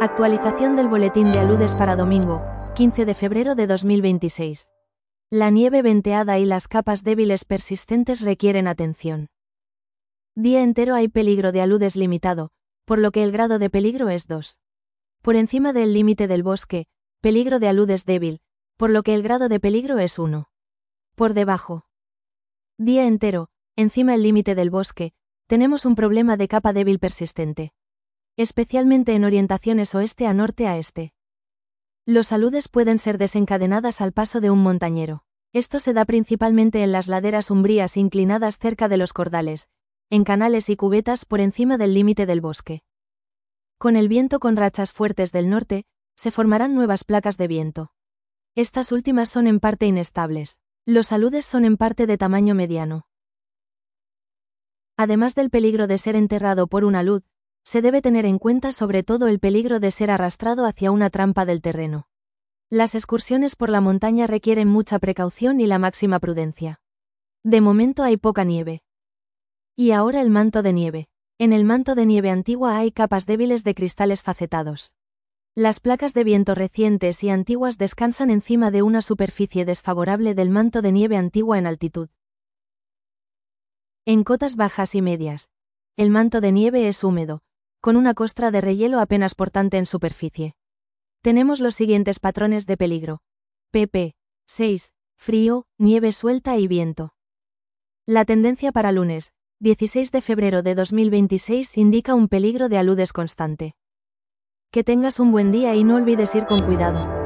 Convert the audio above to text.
Actualización del boletín de aludes para domingo, 15 de febrero de 2026. La nieve venteada y las capas débiles persistentes requieren atención. Día entero hay peligro de aludes limitado, por lo que el grado de peligro es 2. Por encima del límite del bosque, peligro de aludes débil, por lo que el grado de peligro es 1. Por debajo. Día entero, encima el límite del bosque, tenemos un problema de capa débil persistente. Especialmente en orientaciones oeste a norte a este. Los aludes pueden ser desencadenadas al paso de un montañero. Esto se da principalmente en las laderas umbrías inclinadas cerca de los cordales, en canales y cubetas por encima del límite del bosque. Con el viento con rachas fuertes del norte, se formarán nuevas placas de viento. Estas últimas son en parte inestables. Los aludes son en parte de tamaño mediano. Además del peligro de ser enterrado por un alud, se debe tener en cuenta sobre todo el peligro de ser arrastrado hacia una trampa del terreno. Las excursiones por la montaña requieren mucha precaución y la máxima prudencia. De momento hay poca nieve. Y ahora el manto de nieve. En el manto de nieve antigua hay capas débiles de cristales facetados. Las placas de viento recientes y antiguas descansan encima de una superficie desfavorable del manto de nieve antigua en altitud. En cotas bajas y medias, el manto de nieve es húmedo, con una costra de rehielo apenas portante en superficie. Tenemos los siguientes patrones de peligro. pp. 6. Frío, nieve suelta y viento. La tendencia para lunes, 16 de febrero de 2026 indica un peligro de aludes constante. Que tengas un buen día y no olvides ir con cuidado.